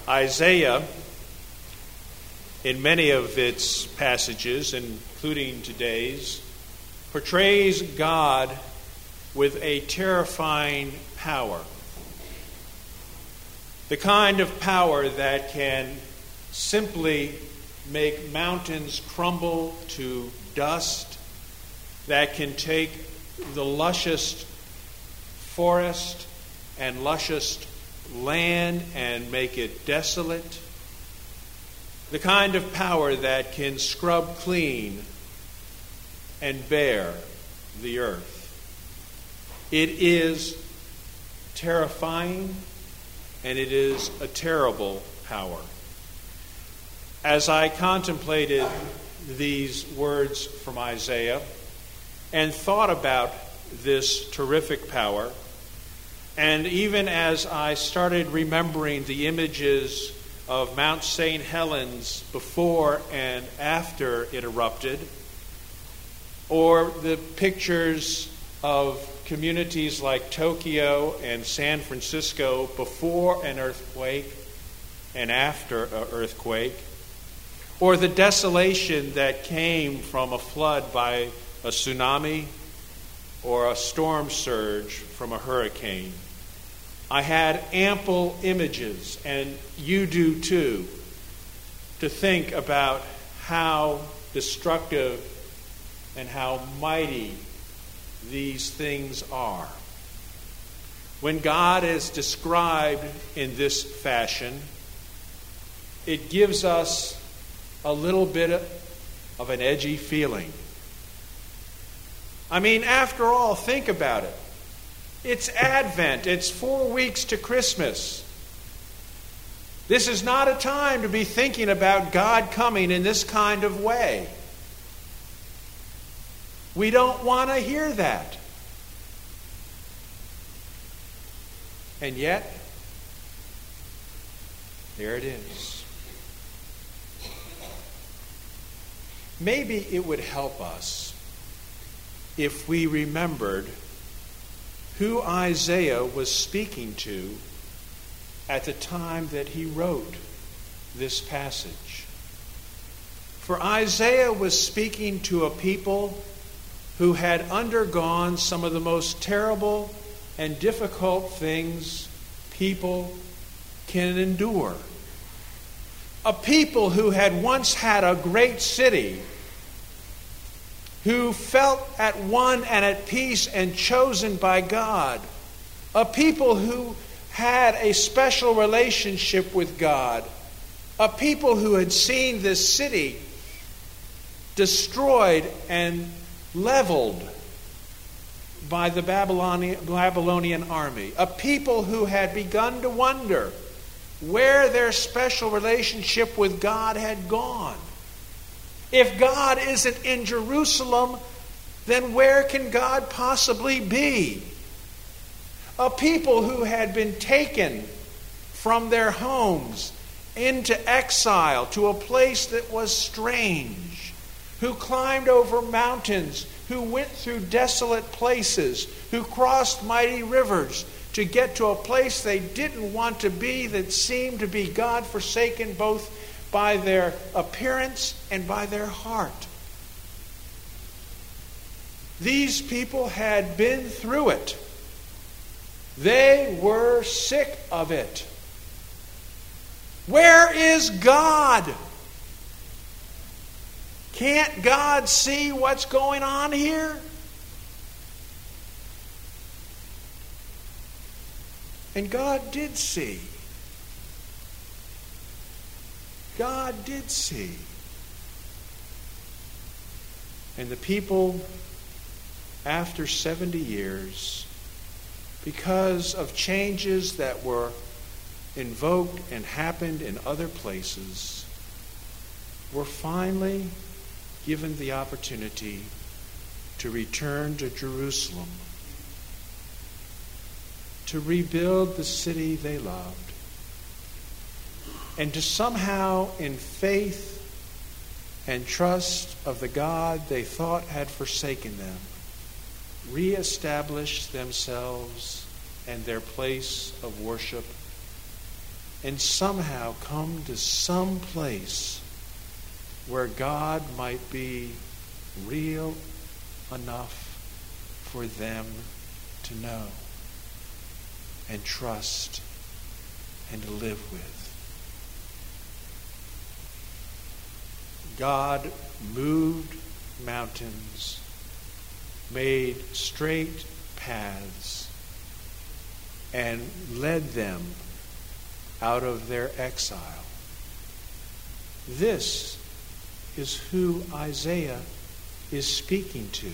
Isaiah, in many of its passages, including today's, portrays God with a terrifying power. The kind of power that can simply make mountains crumble to dust, that can take the lushest forest and lushest land and make it desolate. The kind of power that can scrub clean and bare the earth. It is terrifying, and it is a terrible power. As I contemplated these words from Isaiah and thought about this terrific power, and even as I started remembering the images of Mount St. Helens before and after it erupted, or the pictures of communities like Tokyo and San Francisco before an earthquake and after an earthquake, or the desolation that came from a flood by a tsunami or a storm surge from a hurricane. I had ample images, and you do too, to think about how destructive and how mighty these things are. When God is described in this fashion, it gives us a little bit of an edgy feeling. I mean, after all, think about it. It's Advent. It's 4 weeks to Christmas. This is not a time to be thinking about God coming in this kind of way. We don't want to hear that. And yet, there it is. Maybe it would help us if we remembered who Isaiah was speaking to at the time that he wrote this passage. For Isaiah was speaking to a people who had undergone some of the most terrible and difficult things people can endure. A people who had once had a great city, who felt at one and at peace and chosen by God. A people who had a special relationship with God. A people who had seen this city destroyed and leveled by the Babylonian army. A people who had begun to wonder where their special relationship with God had gone. If God isn't in Jerusalem, then where can God possibly be? A people who had been taken from their homes into exile to a place that was strange, who climbed over mountains, who went through desolate places, who crossed mighty rivers to get to a place they didn't want to be, that seemed to be God-forsaken both by their appearance and by their heart. These people had been through it. They were sick of it. Where is God? Can't God see what's going on here? And God did see. God did see. And the people, after 70 years, because of changes that were invoked and happened in other places, were finally given the opportunity to return to Jerusalem, to rebuild the city they loved, and to somehow, in faith and trust of the God they thought had forsaken them, reestablish themselves and their place of worship and somehow come to some place where God might be real enough for them to know and trust and to live with. God moved mountains, made straight paths, and led them out of their exile. This is who Isaiah is speaking to.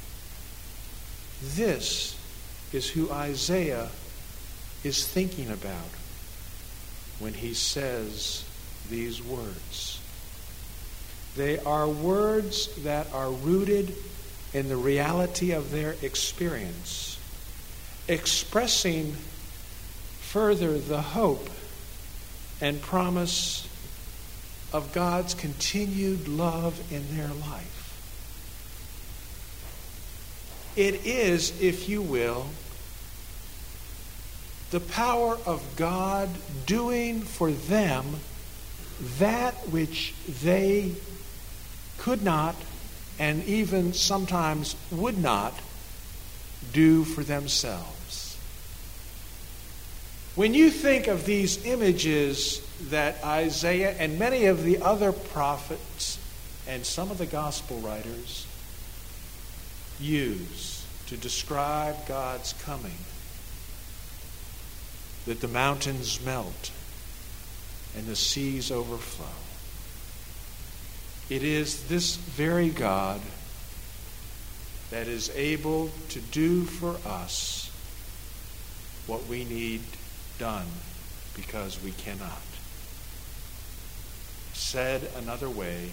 This is who Isaiah is thinking about when he says these words. They are words that are rooted in the reality of their experience, expressing further the hope and promise of God's continued love in their life. It is, if you will, the power of God doing for them that which they could not and even sometimes would not do for themselves. When you think of these images that Isaiah and many of the other prophets and some of the gospel writers use to describe God's coming, that the mountains melt and the seas overflow, it is this very God that is able to do for us what we need done because we cannot. Said another way,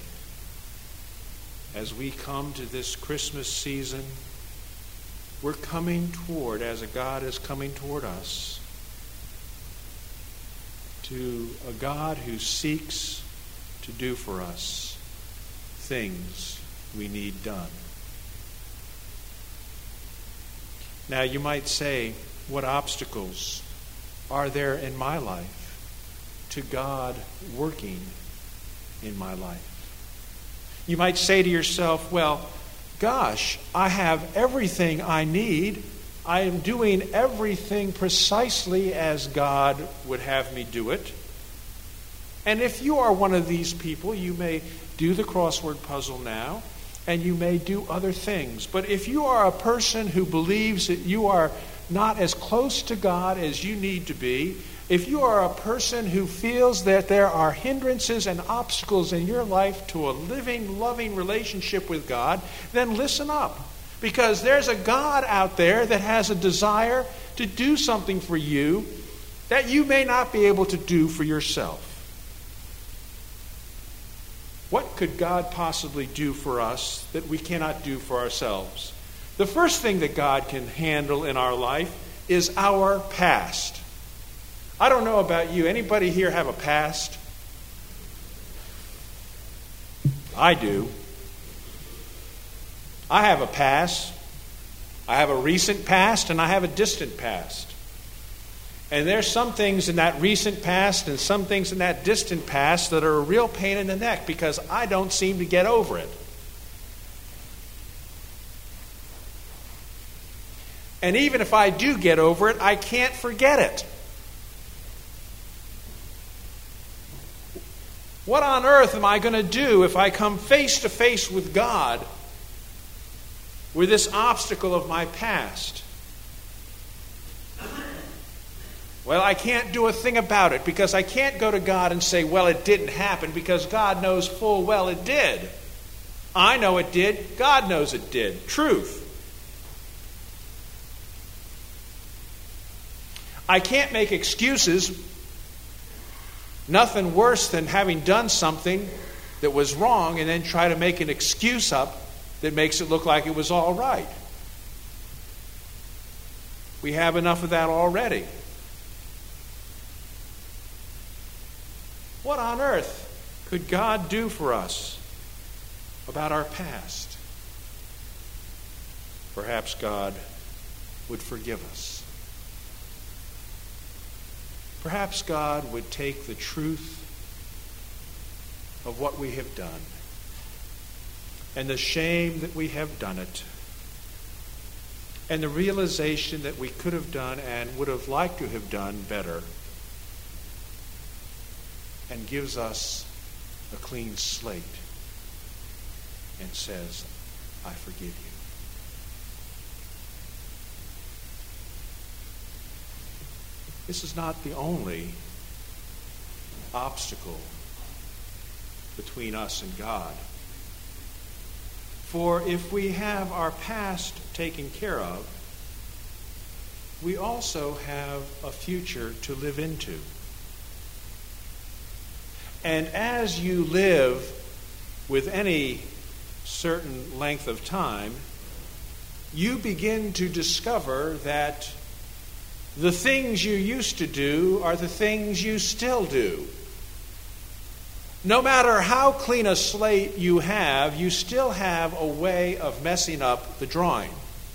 as we come to this Christmas season, we're coming toward, as a God is coming toward us, to a God who seeks to do for us things we need done. Now you might say, what obstacles are there in my life to God working in my life? You might say to yourself, well, gosh, I have everything I need. I am doing everything precisely as God would have me do it. And if you are one of these people, you may do the crossword puzzle now, and you may do other things. But if you are a person who believes that you are not as close to God as you need to be, if you are a person who feels that there are hindrances and obstacles in your life to a living, loving relationship with God, then listen up. Because there's a God out there that has a desire to do something for you that you may not be able to do for yourself. What could God possibly do for us that we cannot do for ourselves? The first thing that God can handle in our life is our past. I don't know about you. Anybody here have a past? I do. I have a past. I have a recent past and I have a distant past. And there's some things in that recent past and some things in that distant past that are a real pain in the neck because I don't seem to get over it. And even if I do get over it, I can't forget it. What on earth am I going to do if I come face to face with God with this obstacle of my past? Well, I can't do a thing about it because I can't go to God and say, well, it didn't happen, because God knows full well it did. I know it did. God knows it did. Truth. I can't make excuses. Nothing worse than having done something that was wrong and then try to make an excuse up that makes it look like it was all right. We have enough of that already. What on earth could God do for us about our past? Perhaps God would forgive us. perhaps God would take the truth of what we have done and the shame that we have done it and the realization that we could have done and would have liked to have done better, and gives us a clean slate and says, I forgive you. This is not the only obstacle between us and God. For if we have our past taken care of, we also have a future to live into. And as you live with any certain length of time, you begin to discover that the things you used to do are the things you still do. No matter how clean a slate you have, you still have a way of messing up the drawing.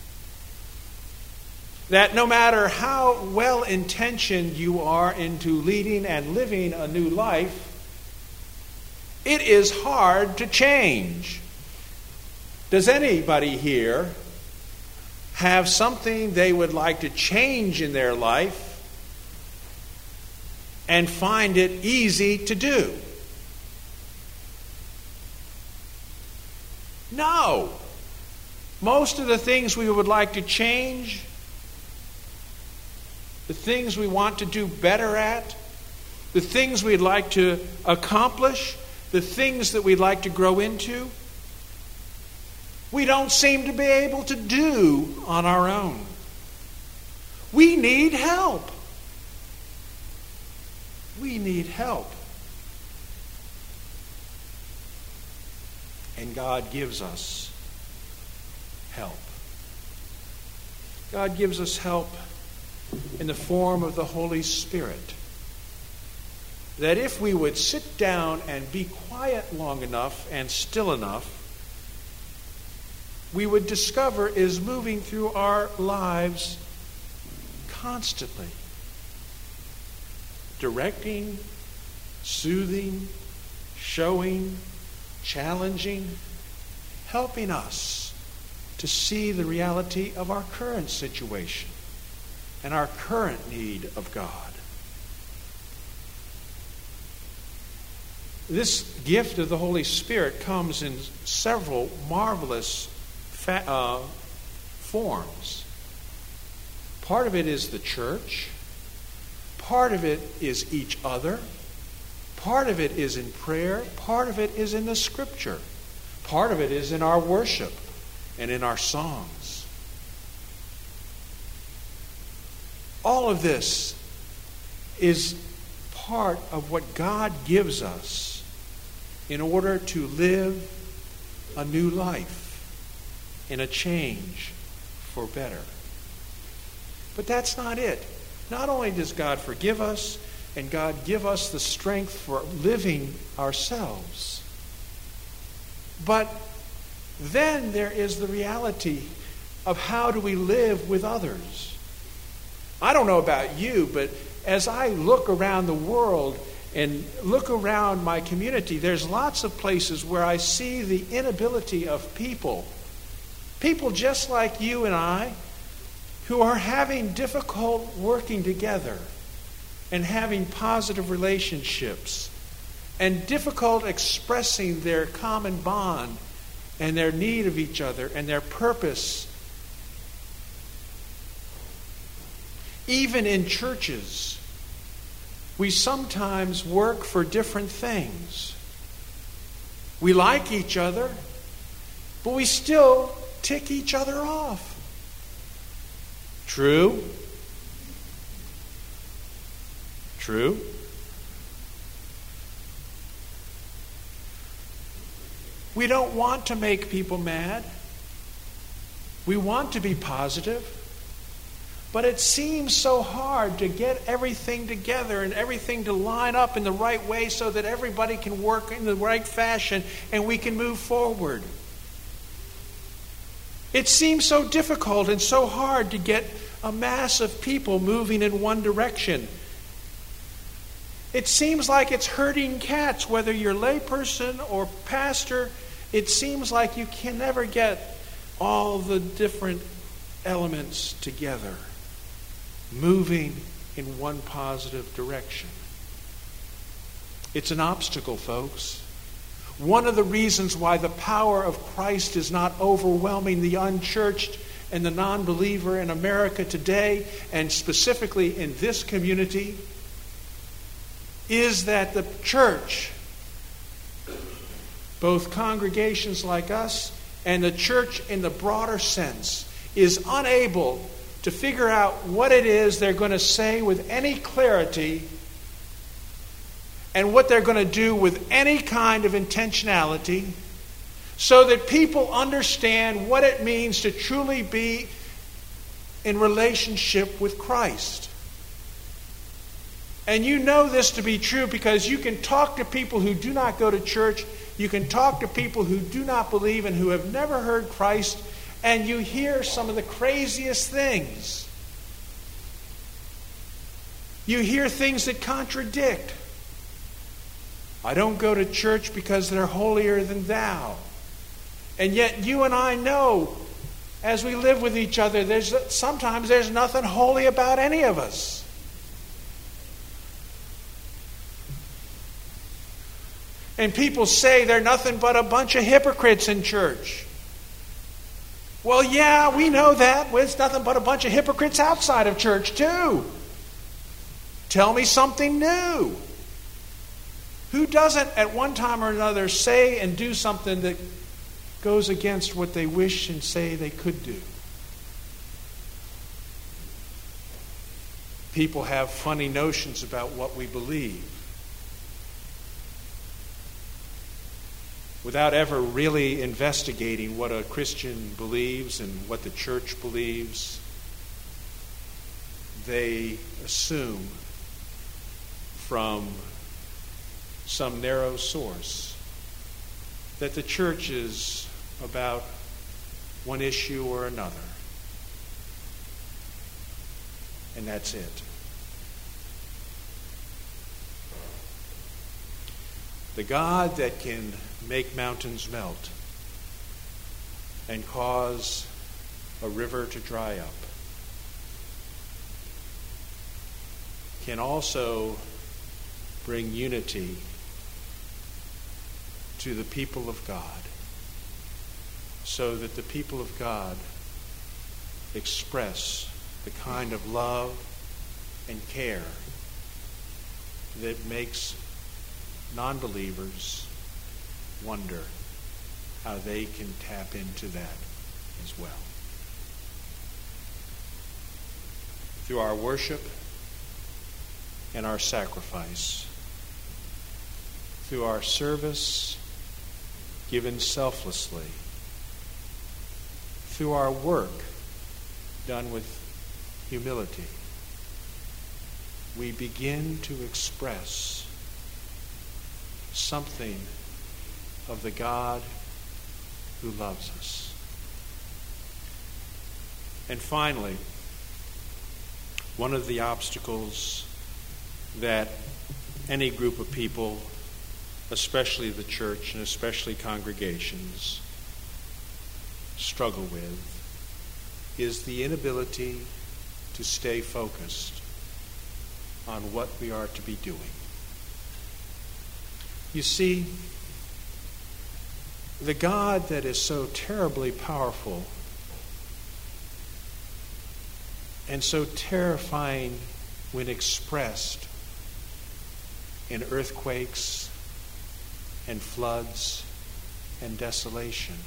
That no matter how well-intentioned you are into leading and living a new life, it is hard to change. Does anybody here have something they would like to change in their life and find it easy to do? No. Most of the things we would like to change, the things we want to do better at, the things we'd like to accomplish, the things that we'd like to grow into, we don't seem to be able to do on our own. We need help. We need help. And God gives us help. God gives us help in the form of the Holy Spirit. That if we would sit down and be quiet long enough and still enough, we would discover is moving through our lives constantly. Directing, soothing, showing, challenging, helping us to see the reality of our current situation and our current need of God. This gift of the Holy Spirit comes in several marvelous forms. Part of it is the church. Part of it is each other. Part of it is in prayer. Part of it is in the Scripture. Part of it is in our worship and in our songs. All of this is part of what God gives us in order to live a new life in a change for better. But that's not it. Not only does God forgive us and God give us the strength for living ourselves, but then there is the reality of how do we live with others. I don't know about you, but as I look around the world and look around my community, there's lots of places where I see the inability of people just like you and I, who are having difficult working together and having positive relationships and difficult expressing their common bond and their need of each other and their purpose. Even in churches, we sometimes work for different things. We like each other, but we still tick each other off. True? True? We don't want to make people mad. We want to be positive. But it seems so hard to get everything together and everything to line up in the right way so that everybody can work in the right fashion and we can move forward. It seems so difficult and so hard to get a mass of people moving in one direction. It seems like it's herding cats, whether you're layperson or pastor. It seems like you can never get all the different elements together, moving in one positive direction. It's an obstacle, folks. One of the reasons why the power of Christ is not overwhelming the unchurched and the non-believer in America today, and specifically in this community, is that the church, both congregations like us and the church in the broader sense, is unable to figure out what it is they're going to say with any clarity and what they're going to do with any kind of intentionality, so that people understand what it means to truly be in relationship with Christ. And you know this to be true because you can talk to people who do not go to church, you can talk to people who do not believe and who have never heard Christ, and you hear some of the craziest things. You hear things that contradict. I don't go to church because they're holier than thou. And yet you and I know, as we live with each other, sometimes there's nothing holy about any of us. And people say they're nothing but a bunch of hypocrites in church. Well, yeah, we know that. It's nothing but a bunch of hypocrites outside of church, too. Tell me something new. Who doesn't, at one time or another, say and do something that goes against what they wish and say they could do? People have funny notions about what we believe, without ever really investigating what a Christian believes and what the church believes. They assume from some narrow source that the church is about one issue or another. And that's it. The God that can make mountains melt and cause a river to dry up can also bring unity to the people of God, so that the people of God express the kind of love and care that makes non-believers wonder how they can tap into that as well. Through our worship and our sacrifice, through our service given selflessly, through our work done with humility, we begin to express something of the God who loves us. And finally, one of the obstacles that any group of people, especially the church and especially congregations, struggle with is the inability to stay focused on what we are to be doing. You see, the God that is so terribly powerful and so terrifying when expressed in earthquakes and floods and desolation,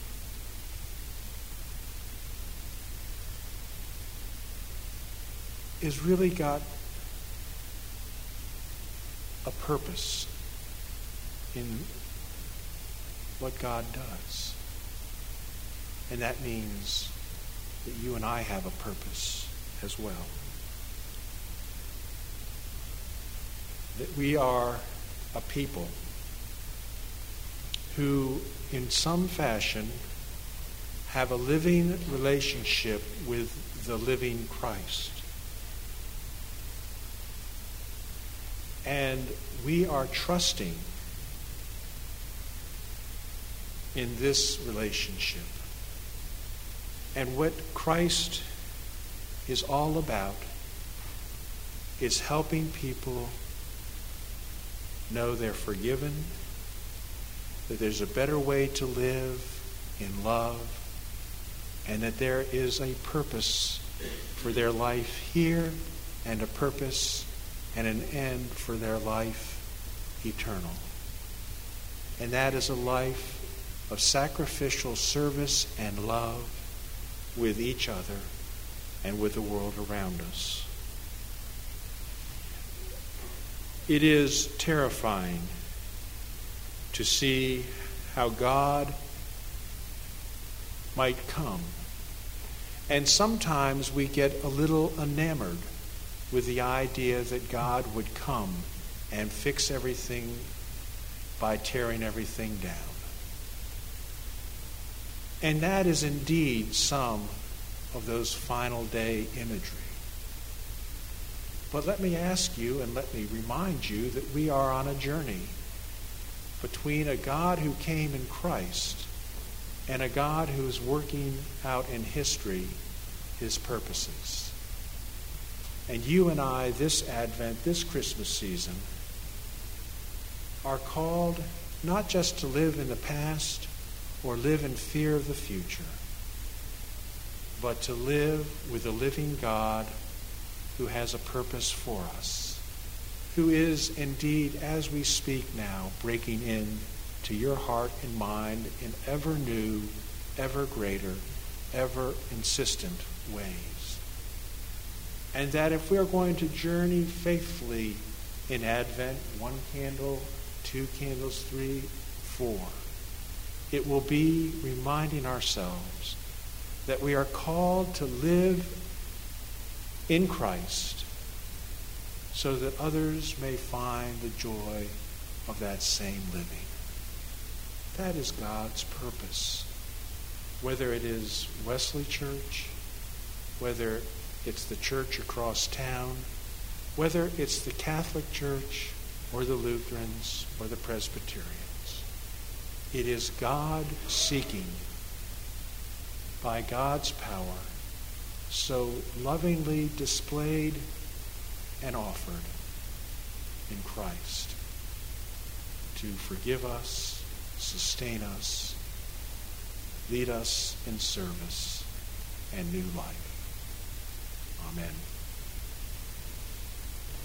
is really got a purpose in what God does. And that means that you and I have a purpose as well. That we are a people who, in some fashion, have a living relationship with the living Christ. And we are trusting in this relationship. And what Christ is all about is helping people know they're forgiven, that there's a better way to live in love, and that there is a purpose for their life here and a purpose and an end for their life eternal. And that is a life of sacrificial service and love with each other and with the world around us. It is terrifying to see how God might come. And sometimes we get a little enamored with the idea that God would come and fix everything by tearing everything down. And that is indeed some of those final day imagery. But let me ask you and let me remind you that we are on a journey between a God who came in Christ and a God who is working out in history his purposes. And you and I, this Advent, this Christmas season, are called not just to live in the past or live in fear of the future, but to live with the living God who has a purpose for us, who is indeed, as we speak now, breaking in to your heart and mind in ever new, ever greater, ever insistent ways. And that if we are going to journey faithfully in Advent, 1 candle, 2 candles, 3, 4, it will be reminding ourselves that we are called to live in Christ so that others may find the joy of that same living. That is God's purpose. Whether it is Wesley Church, whether it's the church across town, whether it's the Catholic Church or the Lutherans or the Presbyterians. It is God seeking, by God's power, so lovingly displayed and offered in Christ, to forgive us, sustain us, lead us in service and new life. Amen.